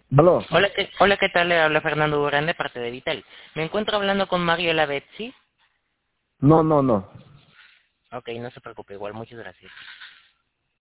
¿Aló? Hola, ¿qué tal? Le habla Fernando Durán de parte de Vital. Me encuentro hablando con Mariola Betsy. No, no, no. Ok, no se preocupe, igual, muchas gracias.